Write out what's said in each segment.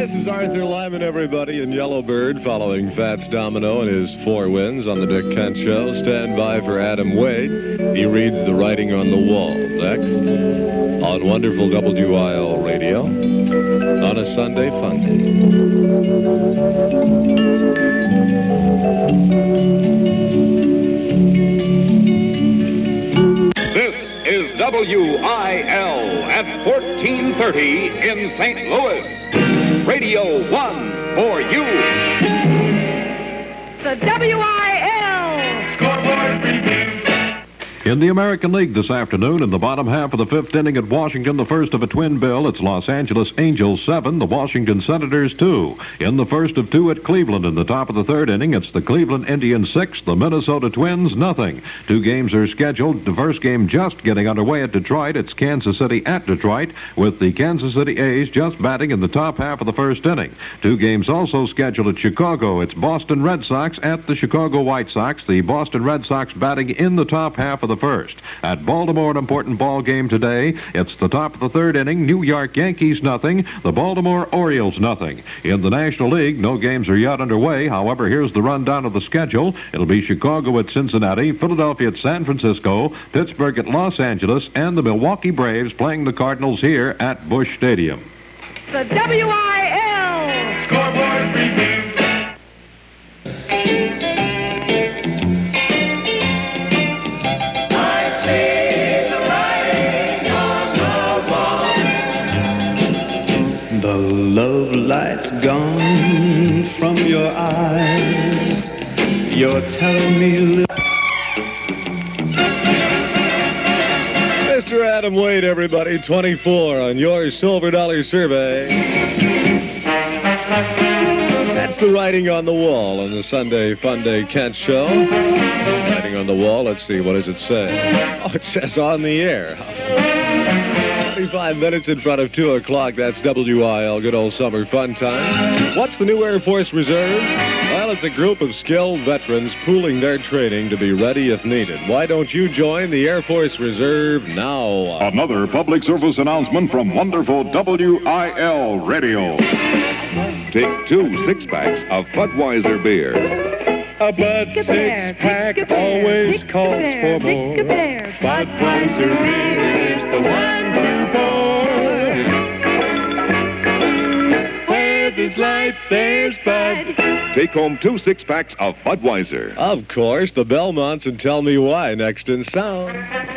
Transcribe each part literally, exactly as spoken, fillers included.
This is Arthur Lyman, everybody, in Yellowbird, following Fats Domino and his four wins on the Dick Kent Show. Stand by for Adam Wade. He reads the writing on the wall. Next, on wonderful W I L Radio, on a Sunday fun day. This is W I L at fourteen thirty in Saint Louis. Radio one for you. The W I L Scoreboard Review. In the American League this afternoon, in the bottom half of the fifth inning at Washington, the first of a twin bill, it's Los Angeles Angels seven, the Washington Senators two. In the first of two at Cleveland, in the top of the third inning, it's the Cleveland Indians six, the Minnesota Twins nothing. Two games are scheduled. The first game just getting underway at Detroit. It's Kansas City at Detroit, with the Kansas City A's just batting in the top half of the first inning. Two games also scheduled at Chicago. It's Boston Red Sox at the Chicago White Sox. The Boston Red Sox batting in the top half of the first. At Baltimore, an important ball game today. It's the top of the third inning. New York Yankees nothing. The Baltimore Orioles nothing. In the National League, no games are yet underway. However, here's the rundown of the schedule. It'll be Chicago at Cincinnati, Philadelphia at San Francisco, Pittsburgh at Los Angeles, and the Milwaukee Braves playing the Cardinals here at Busch Stadium. The W I L Scoreboard Review. Love light's gone from your eyes. You're telling me... Li- Mister Adam Wade, everybody, twenty-four on your Silver Dollar Survey. That's the writing on the wall on the Sunday Fun Day Kent Show. Writing on the wall, let's see, what does it say? Oh, it says on the air. twenty-five minutes in front of two o'clock. That's W I L, good old summer fun time. What's the new Air Force Reserve? Well, it's a group of skilled veterans pooling their training to be ready if needed. Why don't you join the Air Force Reserve now? Another public service announcement from wonderful W I L Radio. Take two six-packs of Budweiser beer. A Bud six-pack always calls for more. Budweiser beer is the one to pour. Where there's life, there's Bud. Take home two six-packs of Budweiser. Of course, the Belmonts, and tell me why next in sound.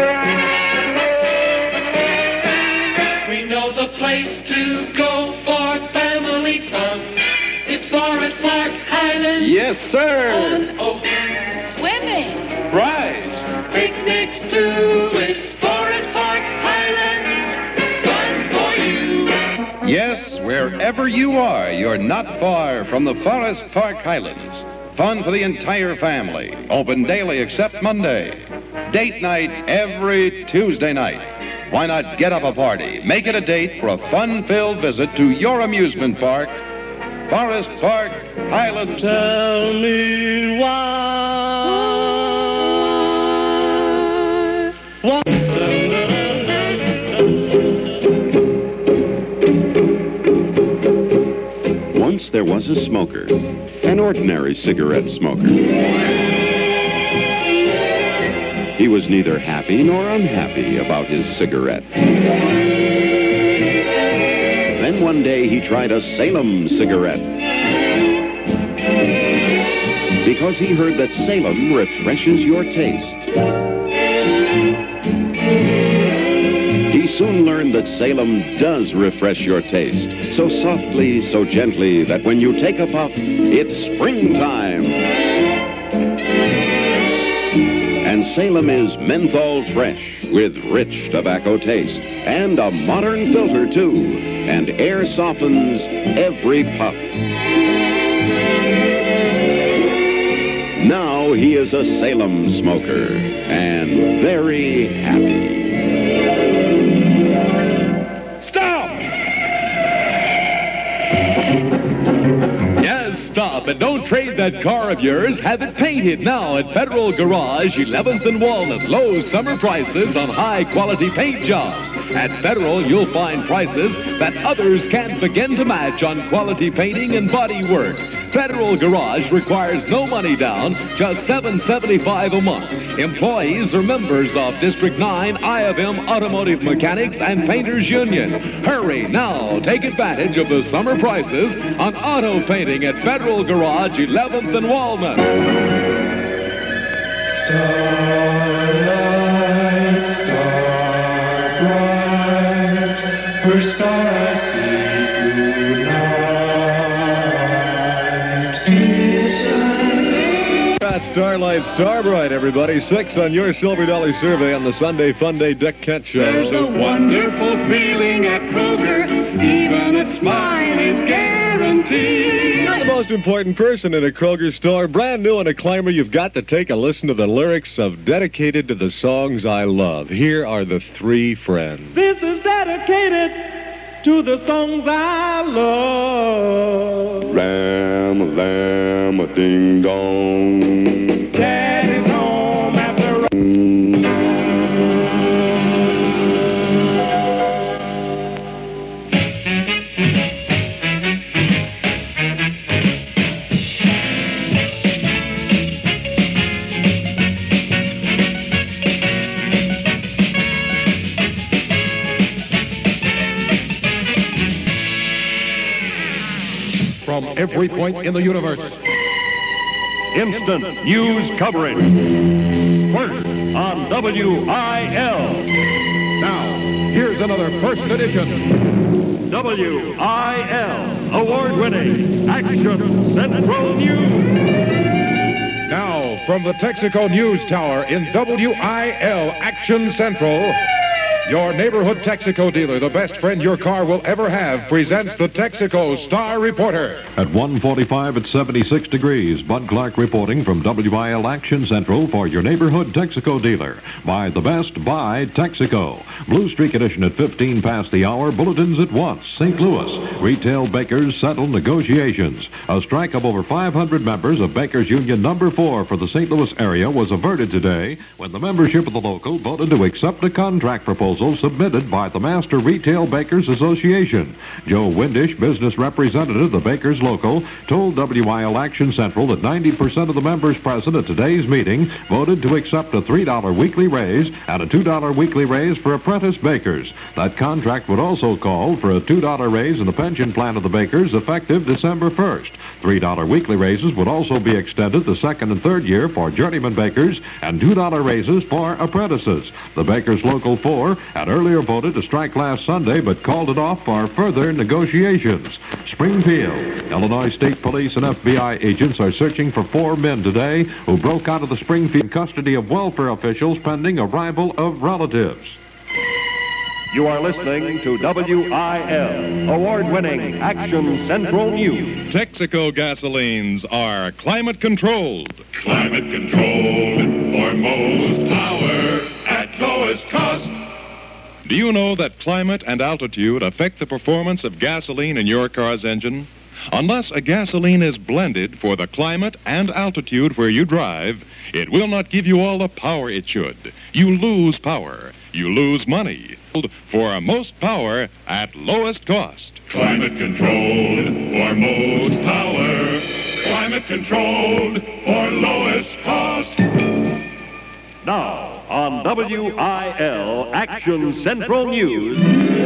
We know the place to go for family fun. It's Forest Park Highlands. Yes, sir. On Oakland. Swimming. Right. Picnics too. It's Forest Park Highlands. Fun for you. Yes, wherever you are, you're not far from the Forest Park Highlands. Fun for the entire family. Open daily except Monday. Date night every Tuesday night. Why not get up a party? Make it a date for a fun-filled visit to your amusement park, Forest Park Highlands. Tell me why. Why? Once there was a smoker, an ordinary cigarette smoker. He was neither happy nor unhappy about his cigarette. Then one day he tried a Salem cigarette. Because he heard that Salem refreshes your taste. He soon learned that Salem does refresh your taste. So softly, so gently, that when you take a puff, it's springtime. And Salem is menthol fresh with rich tobacco taste. And a modern filter, too. And air softens every puff. Now he is a Salem smoker and very happy. Stop! Yes, stop. But don't trade that car of yours. Have it painted now at Federal Garage, eleventh and Walnut. Low summer prices on high-quality paint jobs. At Federal, you'll find prices that others can't begin to match on quality painting and body work. Federal Garage requires no money down, just seven dollars and seventy-five cents a month. Employees are members of District nine I of M Automotive Mechanics and Painters Union. Hurry now. Take advantage of the summer prices on auto painting at Federal Garage, eleventh and Walnut. Starlight, star bright, first star I see tonight. That's Starlight, Star Bright, everybody. Six on your Silver Dollar survey on the Sunday Fun Day Dick Kent Show. There's a wonderful feeling at Kroger, even a smile is guaranteed. You're the most important person in a Kroger store. Brand new in a climber, you've got to take a listen to the lyrics of Dedicated to the Songs I Love. Here are the three friends. This is dedicated to the songs I love. Ram, lam, a ding dong. Daddy's home after a... From every point in the universe. Instant news coverage. First on W I L. Now, here's another first edition. W I L, award-winning Action Central News. Now, from the Texaco News Tower in W I L Action Central, your neighborhood Texaco dealer, the best friend your car will ever have, presents the Texaco Star Reporter. At one forty-five at seventy-six degrees, Bud Clark reporting from W I L Action Central for your neighborhood Texaco dealer. Buy the best, buy Texaco. Blue Streak edition at fifteen past the hour, bulletins at once. Saint Louis, retail bakers settle negotiations. A strike of over five hundred members of Bakers Union number four for the Saint Louis area was averted today when the membership of the local voted to accept a contract proposal submitted by the Master Retail Bakers Association. Joe Windish, business representative of the Bakers Local, told W I L Action Central that ninety percent of the members present at today's meeting voted to accept a three dollar weekly raise and a two dollar weekly raise for apprentice bakers. That contract would also call for a two dollar raise in the pension plan of the bakers effective December first. three dollar weekly raises would also be extended the second and third year for journeyman bakers and two dollar raises for apprentices. The Bakers Local four had earlier voted to strike last Sunday but called it off for further negotiations. Springfield, Illinois State Police and F B I agents are searching for four men today who broke out of the Springfield custody of welfare officials pending arrival of relatives. You are listening to W I L, award-winning Action Central News. Texaco gasolines are climate controlled. Climate controlled for most power at lowest cost. Do you know that climate and altitude affect the performance of gasoline in your car's engine? Unless a gasoline is blended for the climate and altitude where you drive, it will not give you all the power it should. You lose power. You lose money. For most power at lowest cost. Climate controlled for most power. Climate controlled for lowest cost. Now, on W I L Action Central News,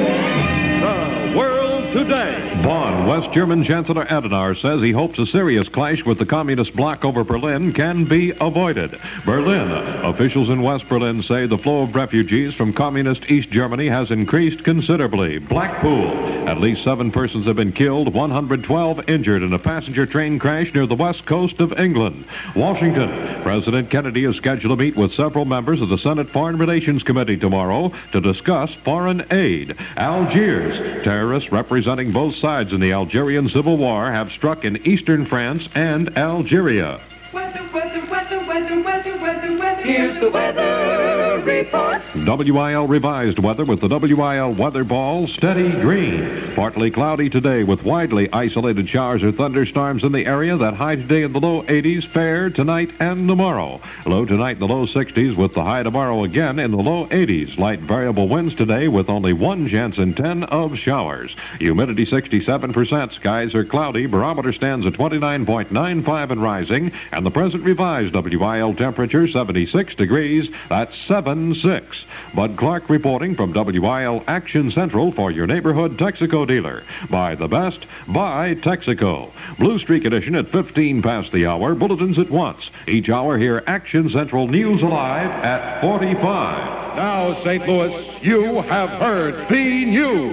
The World Today. Bonn, West German Chancellor Adenauer says he hopes a serious clash with the communist bloc over Berlin can be avoided. Berlin. Officials in West Berlin say the flow of refugees from communist East Germany has increased considerably. Blackpool. At least seven persons have been killed, one hundred twelve injured in a passenger train crash near the west coast of England. Washington. President Kennedy is scheduled to meet with several members of the Senate Foreign Relations Committee tomorrow to discuss foreign aid. Algiers. Terrorists representing both sides in the Algerian Civil War have struck in eastern France and Algeria. Weather, weather, weather, weather, weather, weather, weather. Here's the weather report. W I L revised weather with the W I L weather ball, steady green. Partly cloudy today with widely isolated showers or thunderstorms in the area. That high today in the low eighties, fair tonight and tomorrow. Low tonight in the low sixties with the high tomorrow again in the low eighties. Light variable winds today with only one chance in ten of showers. Humidity sixty-seven percent. Skies are cloudy. Barometer stands at twenty-nine point nine five and rising. And the present revised W I L temperature seventy-six degrees. That's seven six. Bud Clark reporting from W I L Action Central for your neighborhood Texaco dealer. Buy the best, buy Texaco. Blue Streak edition at fifteen past the hour. Bulletins at once. Each hour here, Action Central News Alive at forty-five. Now, Saint Louis, you have heard the news.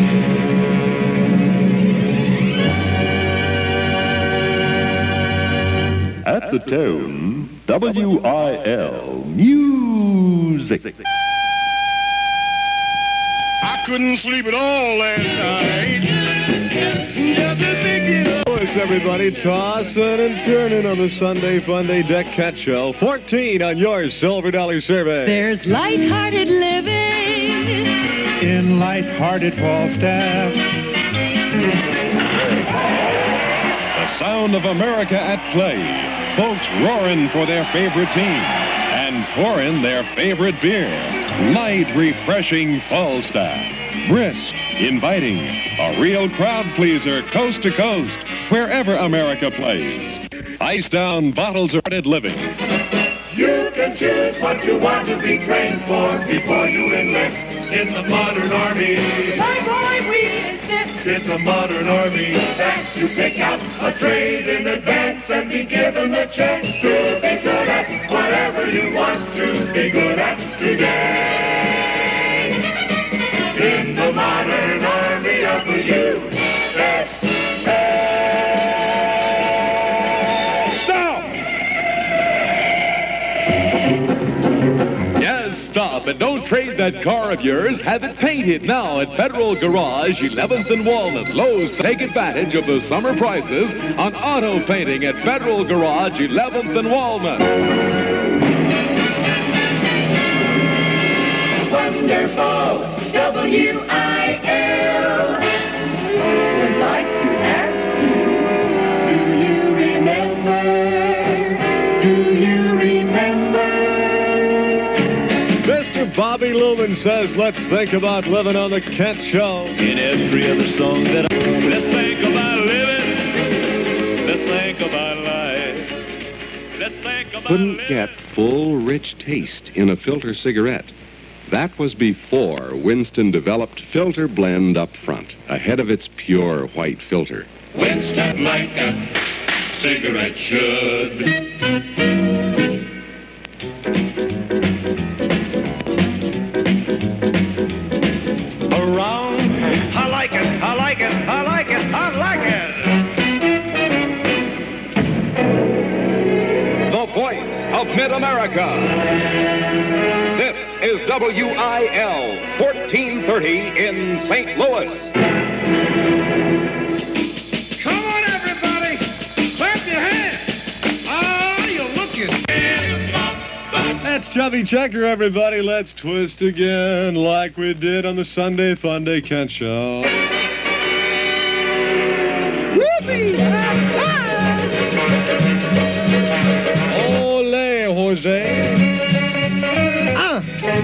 At the tone, W I L Music. I couldn't sleep at all last night. Just a thinking of Louis, everybody, tossing and turning on the Sunday Funday Deck Cat Show. fourteen on your Silver Dollar Survey. There's light-hearted living in light-hearted Falstaff. The sound of America at play. Folks roaring for their favorite team and pouring their favorite beer. Light, refreshing Falstaff. Brisk, inviting, a real crowd pleaser coast to coast, wherever America plays. Ice down bottles of red living. You can choose what you want to be trained for before you enlist in the modern army. My boy, we insist. It's a modern army that you pick out a trade in advance and be given the chance to be good at whatever you want to be good at today. In the modern army of the U S A. Stop! Yes, stop. And don't trade that car of yours. Have it painted now at Federal Garage, eleventh and Walnut. Lowe's, take advantage of the summer prices on auto painting at Federal Garage, eleventh and Walnut. Wonderful W I L. Would like to ask you, do you remember? Do you remember? Mister Bobby Lumen says, let's think about living on the Kent Show. In every other song that I... Let's think about living. Let's think about life. Let's think about Couldn't living. get full, rich taste in a filter cigarette. That was before Winston developed Filter Blend up front, ahead of its pure white filter. Winston like a cigarette should. Around. I like it. I like it. I like it. I like it. The voice of Mid-America. This is W I L fourteen thirty in Saint Louis. Come on, everybody. Clap your hands. Oh, you're looking. That's Chubby Checker, everybody. Let's twist again like we did on the Sunday Funday Kent Show. Whoopee! Ole, Jose. Ah!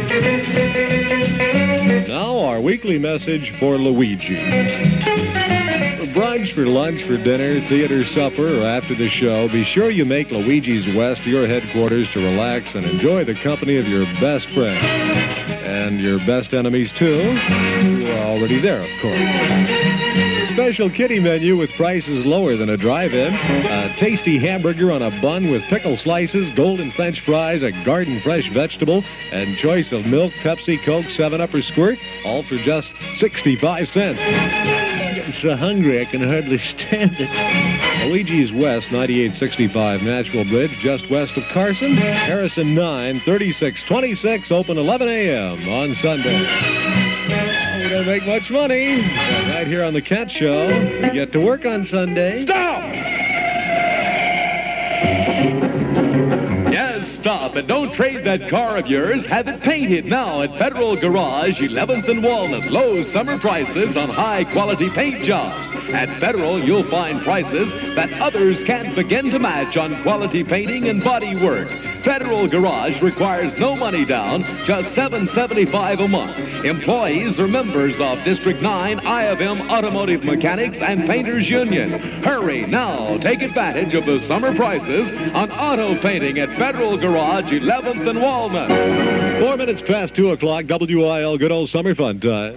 Now our weekly message for Luigi. For brunch, for lunch, for dinner, theater, supper, or after the show, be sure you make Luigi's West your headquarters to relax and enjoy the company of your best friends. And your best enemies, too, who are already there, of course. Special kitty menu with prices lower than a drive-in. A tasty hamburger on a bun with pickle slices, golden French fries, a garden fresh vegetable, and choice of milk, Pepsi, Coke, seven up, or Squirt, all for just sixty-five cents. I'm getting so hungry I can hardly stand it. Luigi's West, ninety-eight sixty-five Nashville Bridge, just west of Carson. Harrison nine, thirty-six twenty-six, open eleven a.m. on Sunday. We don't make much money. But right here on the Cat Show, we get to work on Sunday. Stop! Yes, stop. stop and don't trade that car of yours. Have it painted now at Federal Garage, eleventh and Walnut. Low summer prices on high-quality paint jobs. At Federal, you'll find prices that others can't begin to match on quality painting and body work. Federal Garage requires no money down, just seven dollars and seventy-five cents a month. Employees are members of District nine I of M Automotive Mechanics and Painters Union. Hurry now. Take advantage of the summer prices on auto painting at Federal Garage, eleventh and Walnut. Four minutes past two o'clock, W I L, good old summer fun time.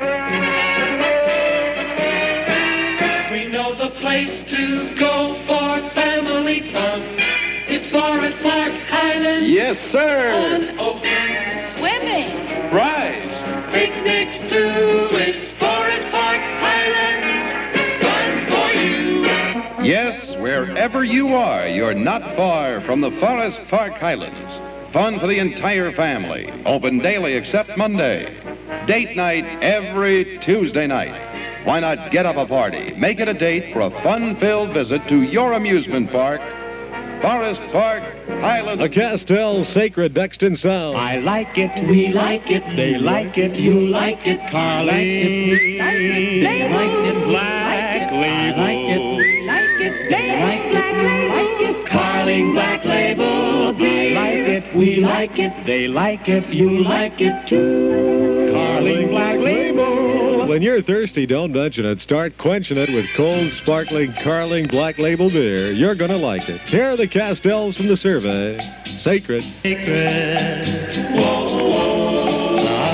We know the place to go for family fun. It's Forest Park Highlands. Yes, sir. On Oakland. Swimming. Right. Picnics too. It's Forest Park Highlands. Fun for you. Yes, wherever you are, you're not far from the Forest Park Highlands. Fun for the entire family. Open daily except Monday. Date night every Tuesday night. Why not get up a party? Make it a date for a fun-filled visit to your amusement park, Forest Park Highlands. A Castell Sacred Bexton Sound. I like it, we like it, they like it, you like it, Carly. Like it, they like it, Black Label. Like it, like it, they like it, like it, Carling Black Label. I like it, we like it, they like it, you like it too. Carling Black Label. When you're thirsty, don't mention it. Start quenching it with cold, sparkling, Carling Black Label beer. You're going to like it. Here are the Castells from the survey. Sacred. Sacred. Whoa, whoa.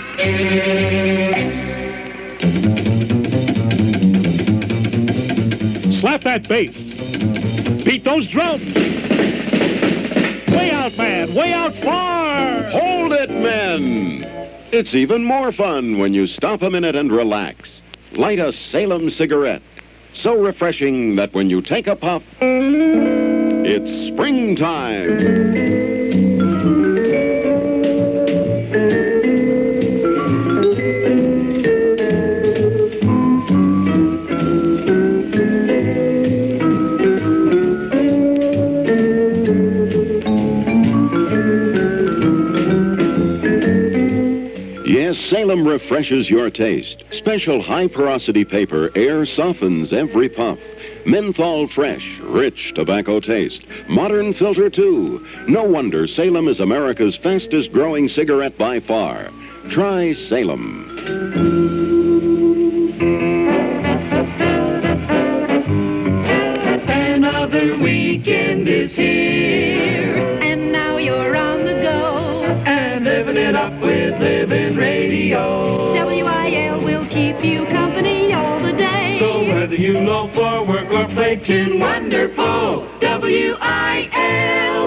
Slap that bass. Beat those drums. Way out, man. Way out far. Hold it, men. It's even more fun when you stop a minute and relax. Light a Salem cigarette. So refreshing that when you take a puff, it's springtime. Salem refreshes your taste. Special high-porosity paper air softens every puff. Menthol fresh, rich tobacco taste. Modern filter, too. No wonder Salem is America's fastest-growing cigarette by far. Try Salem. Another weekend is here. And now you're on the go. And living it up with Living Radio. W I L will keep you company all the day. So whether you loaf for work or play tin, wonderful W I L.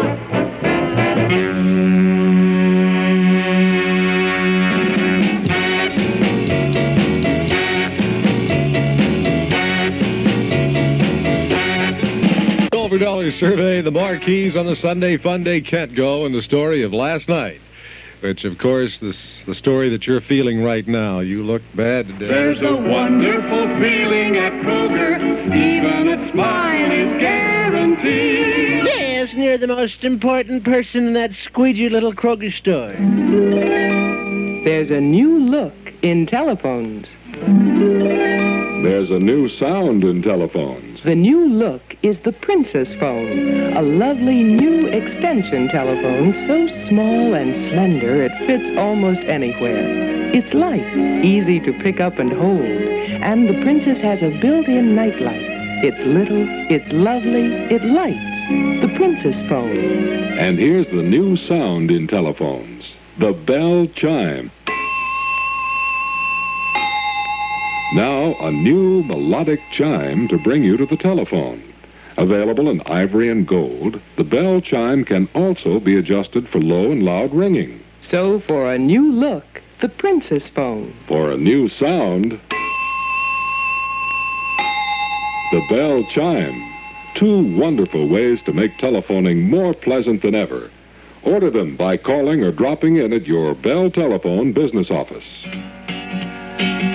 Silver Dollar Survey, the marquees on the Sunday Fun Day can't go, and the story of last night. Which, of course, is the story that you're feeling right now. You look bad today. There's a wonderful feeling at Kroger. Even a smile is guaranteed. Yes, and you're the most important person in that squeegee little Kroger store. There's a new look in telephones. There's a new sound in telephones. The new look is the Princess Phone, a lovely new extension telephone so small and slender it fits almost anywhere. It's light, easy to pick up and hold, and the Princess has a built-in night light. It's little, it's lovely, it lights. The Princess Phone. And here's the new sound in telephones, the bell chime. Now, a new melodic chime to bring you to the telephone. Available in ivory and gold, the bell chime can also be adjusted for low and loud ringing. So, for a new look, the Princess Phone. For a new sound, the bell chime. Two wonderful ways to make telephoning more pleasant than ever. Order them by calling or dropping in at your Bell Telephone business office.